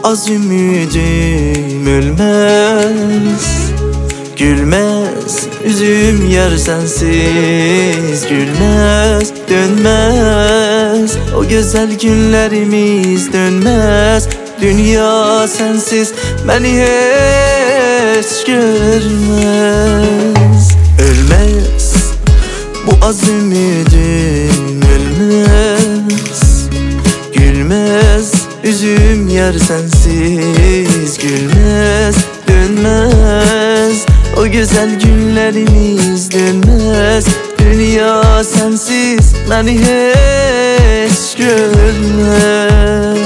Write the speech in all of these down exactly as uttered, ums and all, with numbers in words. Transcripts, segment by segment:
az ümidim ölmez, gülmez üzüm yar sensiz, gülmez dönmez o güzel günlerimiz, dönmez dünya sensiz beni hiç görmez. Ölmez bu az ümidim ölmez, gülmez üzüm yar sensiz, gülmez dönmez o güzel günlerimiz, dönmez dünya sensiz beni hiç görmez.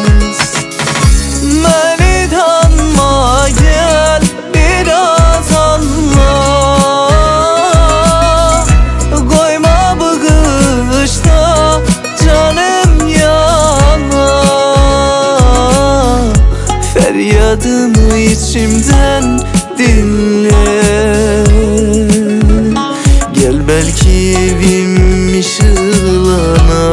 Beni tanıma gel biraz anla, koyma bu kışta canım yana, feryadımı içimden dinle. Gel belki evim ışılana,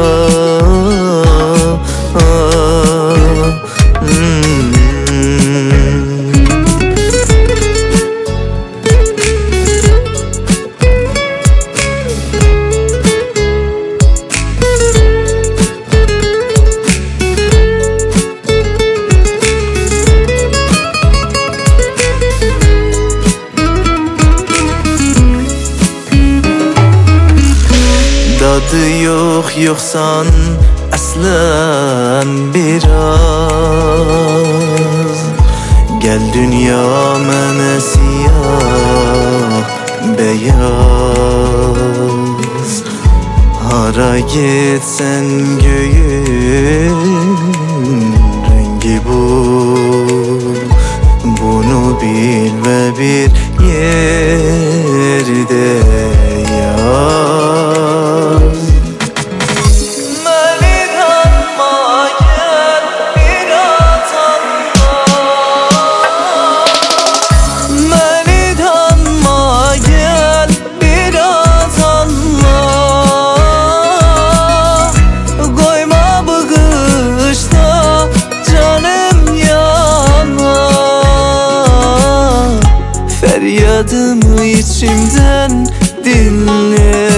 tadı yok yoksan aslan biraz, gel dünya mənə siyah beyaz. Hara gitsen göğün rengi bu, bunu bil ve bir yerde yaz. Beni tanıma gel biraz anla, beni tanıma gel biraz anla, koyma bu kışta canım yana, feryadımı içimden dinle.